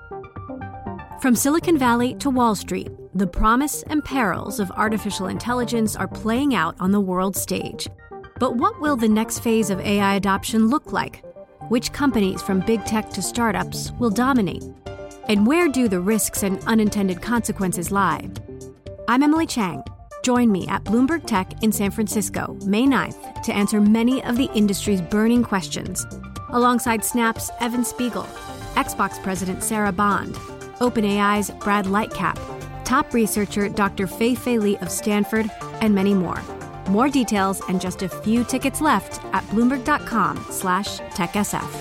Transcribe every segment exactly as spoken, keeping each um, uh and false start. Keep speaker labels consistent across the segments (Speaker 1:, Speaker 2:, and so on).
Speaker 1: From Silicon Valley to Wall Street, the promise and perils of artificial intelligence are playing out on the world stage. But what will the next phase of A I adoption look like? Which companies, from big tech to startups, will dominate? And where do the risks and unintended consequences lie? I'm Emily Chang. Join me at Bloomberg Tech in San Francisco, May ninth, to answer many of the industry's burning questions, alongside Snap's Evan Spiegel, Xbox President Sarah Bond, OpenAI's Brad Lightcap, top researcher Doctor Fei-Fei Li of Stanford, and many more. More details and just a few tickets left at Bloomberg.com slash TechSF.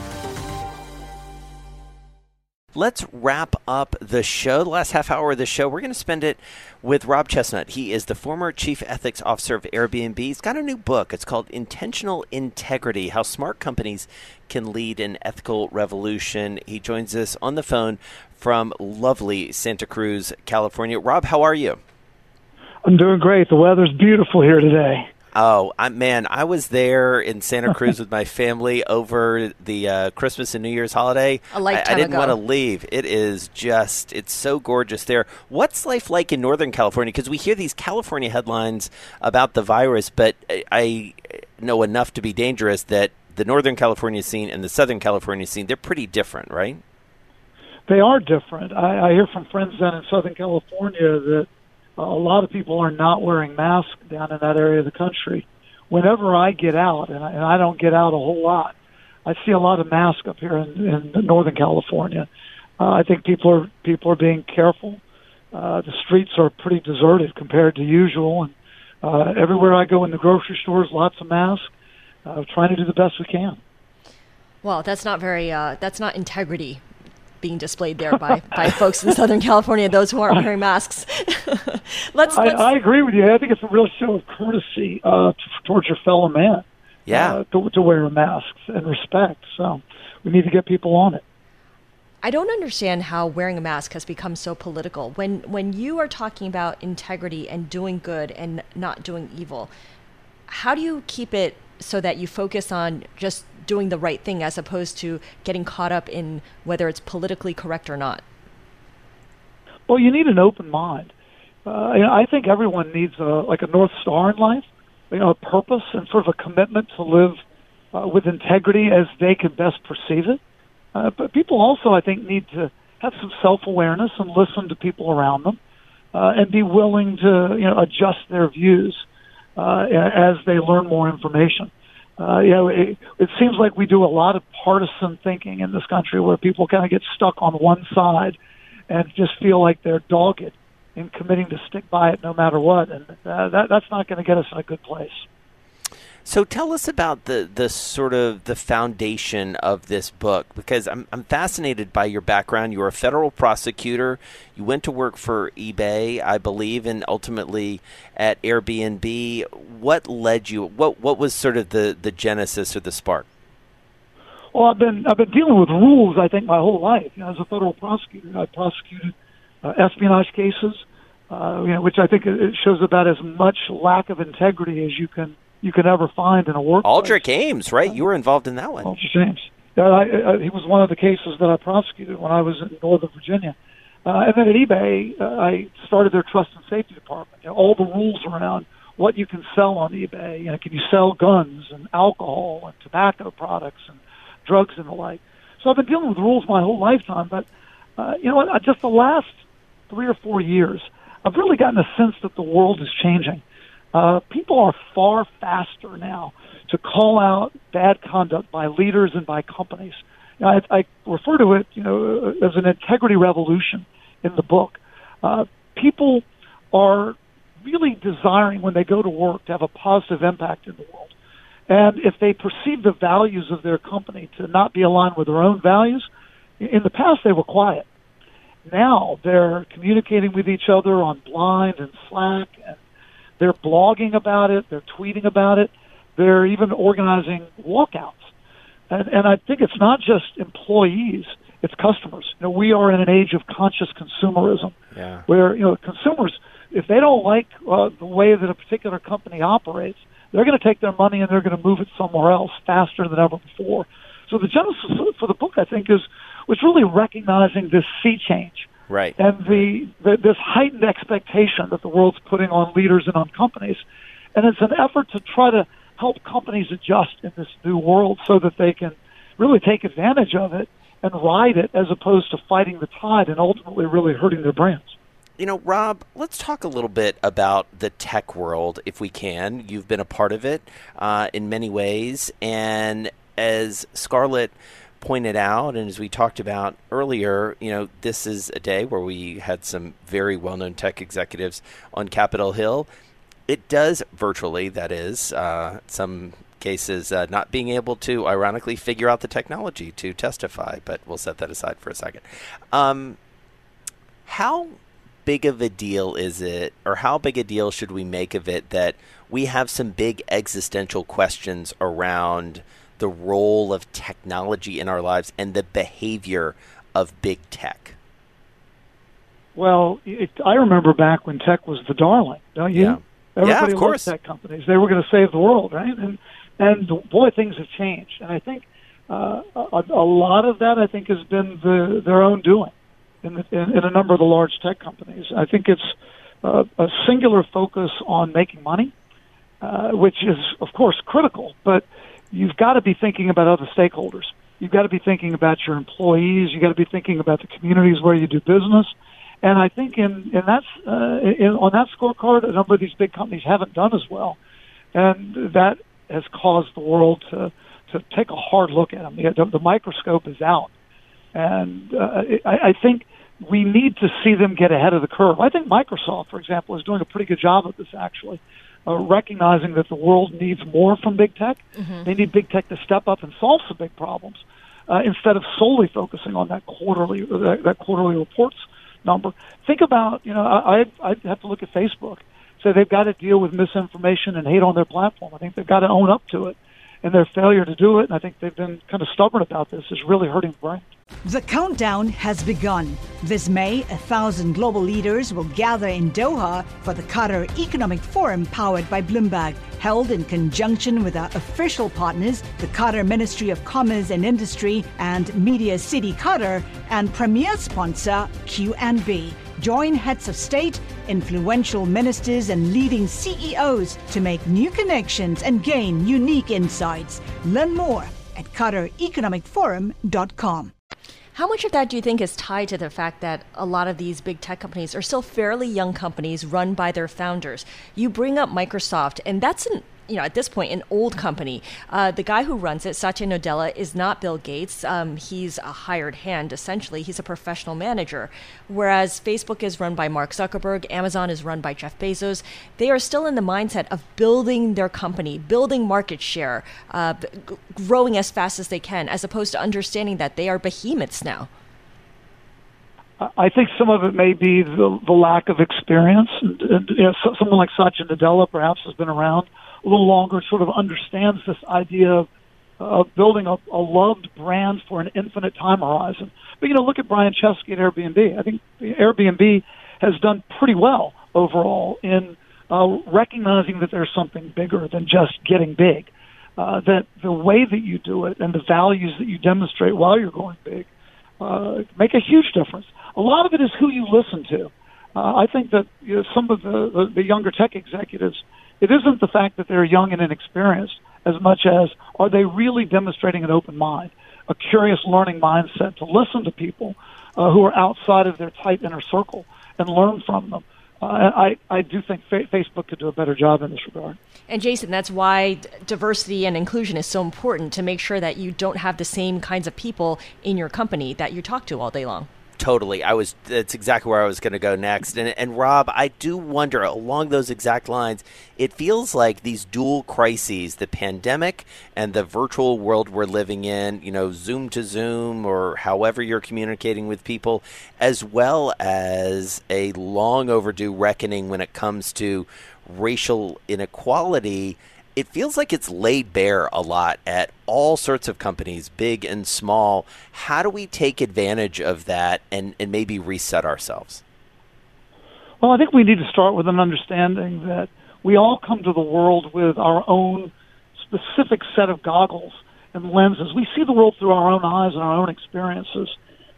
Speaker 2: Let's wrap up the show, the last half hour of the show. We're going to spend it with Rob Chestnut. He is the former chief ethics officer of Airbnb. He's got a new book. It's called Intentional Integrity, How Smart Companies Can Lead an Ethical Revolution. He joins us on the phone from lovely Santa Cruz, California. Rob, how are you?
Speaker 3: I'm doing great. The weather's beautiful here today.
Speaker 2: Oh, I, man, I was there in Santa Cruz with my family over the uh, Christmas and New Year's holiday.
Speaker 4: A lifetime
Speaker 2: I, I didn't
Speaker 4: ago.
Speaker 2: want to leave. It is just, it's so gorgeous there. What's life like in Northern California? Because we hear these California headlines about the virus, but I, I know enough to be dangerous that the Northern California scene and the Southern California scene, they're pretty different, right?
Speaker 3: They are different. I, I hear from friends down in Southern California that a lot of people are not wearing masks down in that area of the country. Whenever I get out, and I, and I don't get out a whole lot, I see a lot of masks up here in, in Northern California. Uh, I think people are people are being careful. Uh, the streets are pretty deserted compared to usual, and uh, everywhere I go in the grocery stores, lots of masks. Uh, trying to do the best we can.
Speaker 4: Well, that's not very. Uh, that's not integrity being displayed there by, by folks in Southern California, those who aren't wearing masks. let's,
Speaker 3: I,
Speaker 4: let's
Speaker 3: I agree with you. I think it's a real show of courtesy uh, t- towards your fellow man.
Speaker 2: Yeah.
Speaker 3: Uh, to, to wear masks and respect. So we need to get people on it.
Speaker 4: I don't understand how wearing a mask has become so political. When when you are talking about integrity and doing good and not doing evil, how do you keep it so that you focus on just doing the right thing as opposed to getting caught up in whether it's politically correct or not?
Speaker 3: Well, you need an open mind. Uh, you know, I think everyone needs a, like a North Star in life, you know, a purpose and sort of a commitment to live uh, with integrity as they can best perceive it. Uh, but people also, I think, need to have some self-awareness and listen to people around them uh, and be willing to, you know, adjust their views uh, as they learn more information. Uh, you know, it, it seems like we do a lot of partisan thinking in this country where people kind of get stuck on one side and just feel like they're dogged in committing to stick by it no matter what. And uh, that, that's not going to get us in a good place.
Speaker 2: So tell us about the, the sort of the foundation of this book, because I'm I'm fascinated by your background. You were a federal prosecutor. You went to work for eBay, I believe, and ultimately at Airbnb. What led you? What what was sort of the, the genesis or the spark?
Speaker 3: Well, I've been I've been dealing with rules, I think, my whole life. You know, as a federal prosecutor, I prosecuted uh, espionage cases, uh, you know, which I think it shows about as much lack of integrity as you can. you can ever find in a workplace.
Speaker 2: Aldrich Ames, right? You were involved in that one.
Speaker 3: Aldrich Ames. Yeah, I, I, he was one of the cases that I prosecuted when I was in Northern Virginia. Uh, and then at eBay, uh, I started their trust and safety department. You know, all the rules around what you can sell on eBay. You know, can you sell guns and alcohol and tobacco products and drugs and the like? So I've been dealing with rules my whole lifetime. But, uh, you know what, just the last three or four years, I've really gotten a sense that the world is changing. Uh, people are far faster now to call out bad conduct by leaders and by companies. You know, I, I refer to it, you know, as an integrity revolution in the book. Uh, people are really desiring, when they go to work, to have a positive impact in the world. And if they perceive the values of their company to not be aligned with their own values, in the past they were quiet. Now they're communicating with each other on Blind and Slack, and they're blogging about it, they're tweeting about it, they're even organizing walkouts. And, and I think it's not just employees, it's customers. You know, we are in an age of conscious consumerism,
Speaker 2: yeah.
Speaker 3: where, you know, consumers, if they don't like uh, the way that a particular company operates, they're going to take their money and they're going to move it somewhere else faster than ever before. So the genesis for the book, I think, is was really recognizing this sea change.
Speaker 2: Right.
Speaker 3: And the, the this heightened expectation that the world's putting on leaders and on companies. And it's an effort to try to help companies adjust in this new world so that they can really take advantage of it and ride it as opposed to fighting the tide and ultimately really hurting their brands.
Speaker 2: You know, Rob, let's talk a little bit about the tech world, if we can. You've been a part of it uh, in many ways. And as Scarlett pointed out, and as we talked about earlier, you know, this is a day where we had some very well-known tech executives on Capitol Hill. It does virtually, that is, uh, some cases uh, not being able to, ironically, figure out the technology to testify, but we'll set that aside for a second. Um, how big of a deal is it, or how big a deal should we make of it that we have some big existential questions around the role of technology in our lives and the behavior of big tech?
Speaker 3: Well, it, I remember back when tech was the darling, don't you?
Speaker 2: Yeah.
Speaker 3: Everybody
Speaker 2: yeah, of course.
Speaker 3: loved tech companies. They were going to save the world, right? And and boy, things have changed. And I think uh, a, a lot of that, I think, has been the, their own doing in, the, in, in a number of the large tech companies. I think it's uh, a singular focus on making money, uh, which is, of course, critical. But you've got to be thinking about other stakeholders. You've got to be thinking about your employees. You've got to be thinking about the communities where you do business. And I think in, in that, uh, in, on that scorecard, a number of these big companies haven't done as well. And that has caused the world to, to take a hard look at them. The, the microscope is out. And uh, I, I think we need to see them get ahead of the curve. I think Microsoft, for example, is doing a pretty good job of this, actually, uh, recognizing that the world needs more from big tech. Mm-hmm. They need big tech to step up and solve some big problems uh, instead of solely focusing on that quarterly, that, that quarterly reports number. Think about, you know, I I have to look at Facebook. So they've got to deal with misinformation and hate on their platform. I think they've got to own up to it. And their failure to do it, and I think they've been kind of stubborn about this, is really hurting the brand.
Speaker 5: The countdown has begun. This May, a thousand global leaders will gather in Doha for the Qatar Economic Forum powered by Bloomberg, held in conjunction with our official partners, the Qatar Ministry of Commerce and Industry and Media City Qatar, and premier sponsor Q and B. Join heads of state, influential ministers, and leading C E Os to make new connections and gain unique insights. Learn more at qatar economic forum dot com.
Speaker 4: How much of that do you think is tied to the fact that a lot of these big tech companies are still fairly young companies run by their founders? You bring up Microsoft, and that's an you know, at this point, an old company. Uh, the guy who runs it, Satya Nadella, is not Bill Gates. Um, he's a hired hand, essentially. He's a professional manager. Whereas Facebook is run by Mark Zuckerberg, Amazon is run by Jeff Bezos. They are still in the mindset of building their company, building market share, uh, g- growing as fast as they can, as opposed to understanding that they are behemoths now.
Speaker 3: I think some of it may be the, the lack of experience. And, and, you know, so, someone like Satya Nadella perhaps has been around a little longer, sort of understands this idea of, of building a, a loved brand for an infinite time horizon. But, you know, look at Brian Chesky at Airbnb. I think Airbnb has done pretty well overall in uh, recognizing that there's something bigger than just getting big, uh, that the way that you do it and the values that you demonstrate while you're going big uh, make a huge difference. A lot of it is who you listen to. Uh, I think that you know, some of the, the, the younger tech executives, it isn't the fact that they're young and inexperienced as much as are they really demonstrating an open mind, a curious learning mindset to listen to people uh, who are outside of their tight inner circle and learn from them. Uh, I, I do think fa- Facebook could do a better job in this regard.
Speaker 4: And Jason, that's why diversity and inclusion is so important, to make sure that you don't have the same kinds of people in your company that you talk to all day long.
Speaker 2: Totally. I was. That's exactly where I was going to go next. And, and Rob, I do wonder, along those exact lines, it feels like these dual crises, the pandemic and the virtual world we're living in, you know, Zoom to Zoom or however you're communicating with people, as well as a long overdue reckoning when it comes to racial inequality. It feels like it's laid bare a lot at all sorts of companies, big and small. How do we take advantage of that and, and maybe reset ourselves?
Speaker 3: Well, I think we need to start with an understanding that we all come to the world with our own specific set of goggles and lenses. We see the world through our own eyes and our own experiences.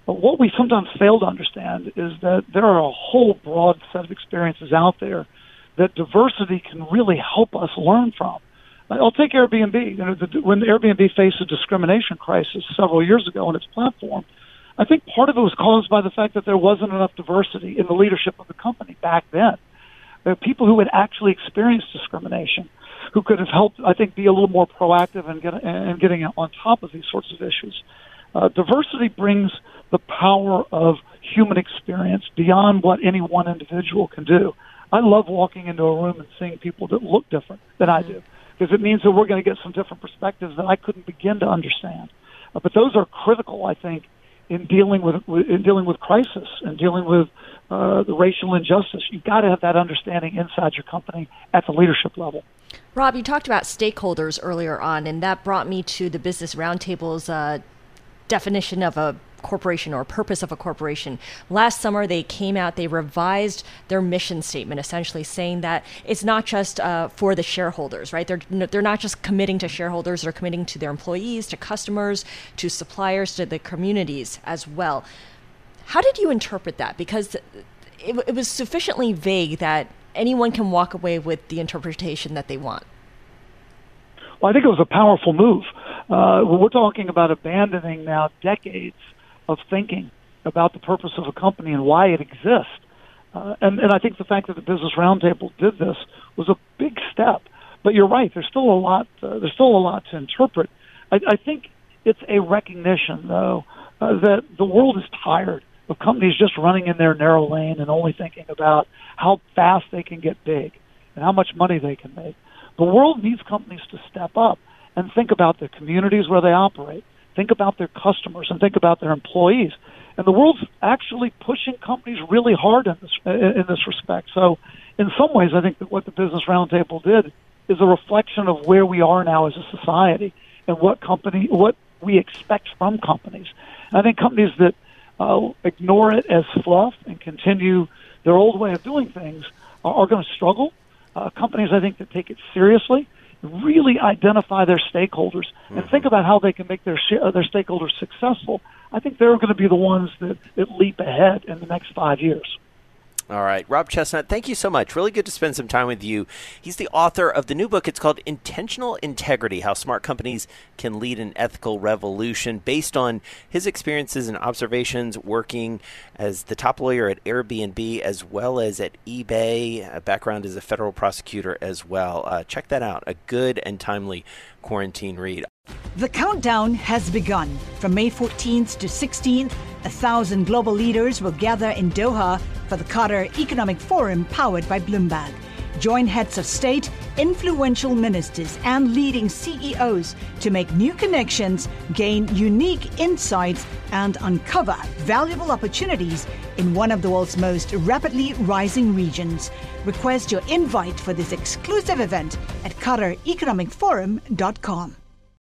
Speaker 3: But what we sometimes fail to understand is that there are a whole broad set of experiences out there that diversity can really help us learn from. I'll take Airbnb. You know, the, when Airbnb faced a discrimination crisis several years ago on its platform, I think part of it was caused by the fact that there wasn't enough diversity in the leadership of the company back then. There are people who had actually experienced discrimination, who could have helped, I think, be a little more proactive in, get, in getting on top of these sorts of issues. Uh, diversity brings the power of human experience beyond what any one individual can do. I love walking into a room and seeing people that look different than I do, because it means that we're going to get some different perspectives that I couldn't begin to understand. Uh, but those are critical, I think, in dealing with in dealing with crisis and dealing with uh, the racial injustice. You've got to have that understanding inside your company at the leadership level.
Speaker 4: Rob, you talked about stakeholders earlier on, and that brought me to the Business Roundtable's uh, definition of a corporation or purpose of a corporation. Last summer, they came out, they revised their mission statement, essentially saying that it's not just uh, for the shareholders, right? They're they're not just committing to shareholders, they're committing to their employees, to customers, to suppliers, to the communities as well. How did you interpret that? Because it, it was sufficiently vague that anyone can walk away with the interpretation that they want.
Speaker 3: Well, I think it was a powerful move. Uh, we're talking about abandoning now decades of thinking about the purpose of a company and why it exists. Uh, and, and I think the fact that the Business Roundtable did this was a big step. But you're right, there's still a lot, uh, there's still a lot to interpret. I, I think it's a recognition, though, uh, that the world is tired of companies just running in their narrow lane and only thinking about how fast they can get big and how much money they can make. The world needs companies to step up and think about the communities where they operate, think about their customers, and think about their employees. And the world's actually pushing companies really hard in this in this respect. So in some ways, I think that what the Business Roundtable did is a reflection of where we are now as a society and what company what we expect from companies. And I think companies that uh, ignore it as fluff and continue their old way of doing things are, are going to struggle. Uh, companies, I think, that take it seriously, really identify their stakeholders, and mm-hmm. think about how they can make their sh- their stakeholders successful, I think they're going to be the ones that, that leap ahead in the next five years.
Speaker 2: All right. Rob Chestnut, thank you so much. Really good to spend some time with you. He's the author of the new book. It's called Intentional Integrity, How Smart Companies Can Lead an Ethical Revolution, based on his experiences and observations working as the top lawyer at Airbnb as well as at eBay, a background as a federal prosecutor as well. Uh, check that out. A good and timely quarantine read.
Speaker 5: The countdown has begun. From May fourteenth to sixteenth, a thousand global leaders will gather in Doha for the Qatar Economic Forum powered by Bloomberg. Join heads of state, influential ministers, and leading C E Os to make new connections, gain unique insights, and uncover valuable opportunities in one of the world's most rapidly rising regions. Request your invite for this exclusive event at qatar economic forum dot com.